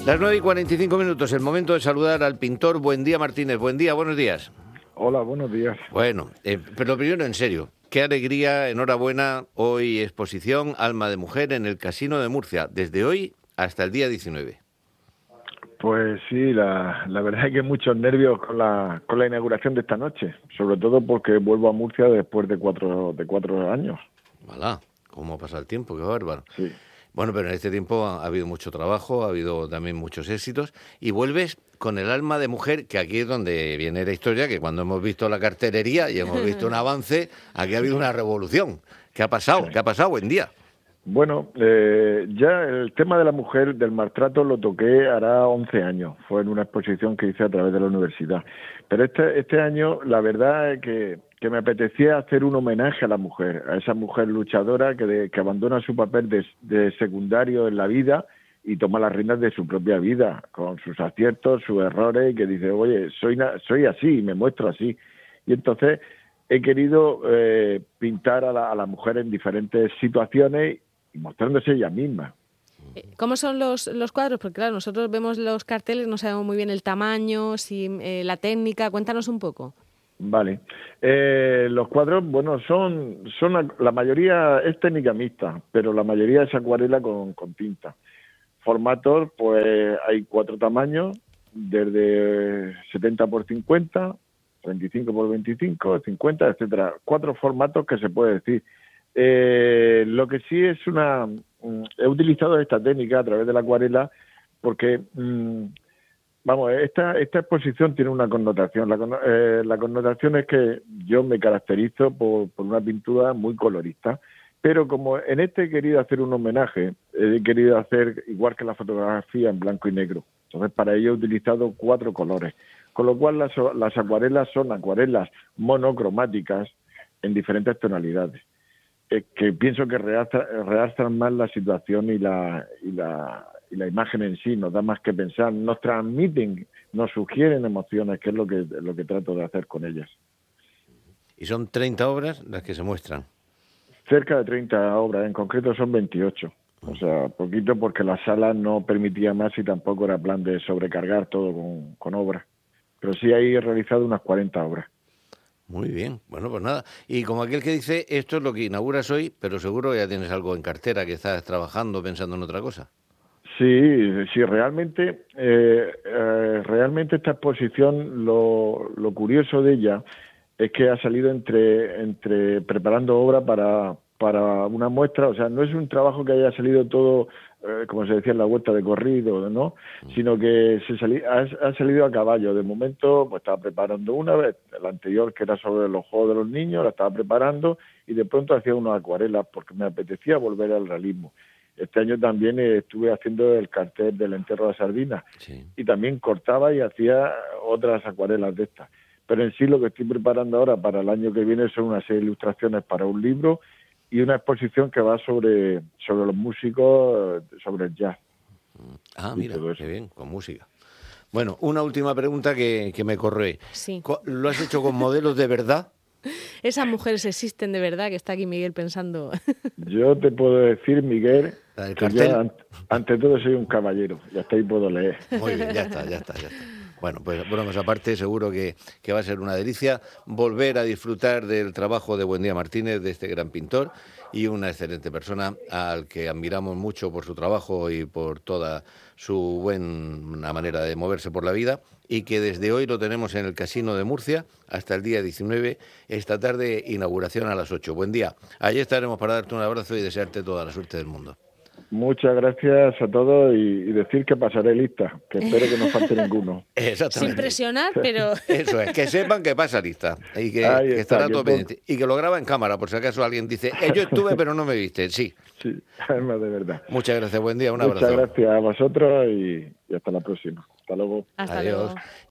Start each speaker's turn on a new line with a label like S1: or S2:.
S1: Las 9:45, el momento de saludar al pintor Buendía Martínez. Buen día, buenos días.
S2: Hola, buenos días.
S1: Bueno, pero lo primero en serio, qué alegría, enhorabuena, hoy exposición Alma de Mujer en el Casino de Murcia, desde hoy hasta el día 19.
S2: Pues sí, la verdad es que muchos nervios con la inauguración de esta noche, sobre todo porque vuelvo a Murcia después de cuatro años.
S1: Voilà, cómo pasa el tiempo, qué bárbaro.
S2: Sí.
S1: Bueno, pero en este tiempo ha habido mucho trabajo, ha habido también muchos éxitos, y vuelves con el Alma de Mujer, que aquí es donde viene la historia, que cuando hemos visto la cartelería y hemos visto un avance, aquí ha habido una revolución. ¿Qué ha pasado?
S2: Sí.
S1: ¿Qué ha pasado? Buen día.
S2: Bueno, ya el tema de la mujer, del maltrato, lo toqué hará 11 años. Fue en una exposición que hice a través de la universidad. Pero este año, la verdad es que me apetecía hacer un homenaje a la mujer, a esa mujer luchadora que abandona su papel de secundario en la vida y toma las riendas de su propia vida, con sus aciertos, sus errores, y que dice, oye, soy así, me muestro así. Y entonces he querido pintar a la mujer en diferentes situaciones y mostrándose ella misma.
S3: ¿Cómo son los cuadros? Porque claro, nosotros vemos los carteles, no sabemos muy bien el tamaño, si la técnica. Cuéntanos un poco.
S2: Vale. Los cuadros, bueno, son la mayoría es técnica mixta, pero la mayoría es acuarela con tinta. Formatos, pues hay 4 tamaños, desde 70 por 50, 25 por 25, 50, etcétera. 4 formatos que se puede decir. Lo que sí es he utilizado esta técnica a través de la acuarela porque, vamos, esta exposición tiene una connotación. La connotación es que yo me caracterizo por una pintura muy colorista, pero como en este he querido hacer un homenaje, he querido hacer igual que la fotografía en blanco y negro. Entonces, para ello he utilizado 4 colores, con lo cual las acuarelas son acuarelas monocromáticas en diferentes tonalidades. Que pienso que realzan más la situación y la imagen en sí, nos da más que pensar, nos transmiten, nos sugieren emociones, que es lo que trato de hacer con ellas.
S1: Y son 30 obras las que se muestran.
S2: Cerca de 30 obras, en concreto son 28. O sea, poquito porque la sala no permitía más y tampoco era plan de sobrecargar todo con obras. Pero sí he realizado unas 40 obras.
S1: Muy bien, bueno, pues nada. Y como aquel que dice, esto es lo que inauguras hoy, pero seguro ya tienes algo en cartera, que estás trabajando, pensando en otra cosa.
S2: Sí, realmente esta exposición, lo curioso de ella es que ha salido entre preparando obra para una muestra, o sea, no es un trabajo que haya salido todo, como se decía en la vuelta de corrido, ¿no? Sino que ha salido a caballo. De momento, pues estaba preparando una vez, la anterior que era sobre los juegos de los niños, la estaba preparando y de pronto hacía unas acuarelas porque me apetecía volver al realismo. Este año también estuve haciendo el cartel del entierro de Sardina, sí, y también cortaba y hacía otras acuarelas de estas. Pero en sí lo que estoy preparando ahora para el año que viene son una serie de ilustraciones para un libro y una exposición que va sobre los músicos, sobre el jazz.
S1: Ah, mira, qué bien, con música. Bueno, una última pregunta que me corroe.
S3: Sí.
S1: ¿Lo has hecho con modelos de verdad?
S3: Esas mujeres existen de verdad, que está aquí Miguel pensando.
S2: Yo te puedo decir, Miguel, que yo ante todo soy un caballero, y hasta ahí puedo leer.
S1: Muy bien, ya está. Bueno, pues bromas aparte, seguro que va a ser una delicia volver a disfrutar del trabajo de Buendía Martínez, de este gran pintor y una excelente persona al que admiramos mucho por su trabajo y por toda su buena manera de moverse por la vida, y que desde hoy lo tenemos en el Casino de Murcia hasta el día 19, esta tarde inauguración a las 8. Buen día. Allí estaremos para darte un abrazo y desearte toda la suerte del mundo.
S2: Muchas gracias a todos y decir que pasaré lista, que espero que no falte ninguno.
S1: Exactamente.
S3: Sin presionar, pero...
S1: Eso es, que sepan que pasa lista y que estará todo pendiente. Y que lo graba en cámara, por si acaso alguien dice, yo estuve pero no me viste. Sí.
S2: Sí, además de verdad.
S1: Muchas gracias, buen día, un abrazo.
S2: Muchas gracias a vosotros y hasta la próxima. Hasta luego.
S3: Hasta
S1: Adiós.
S3: luego.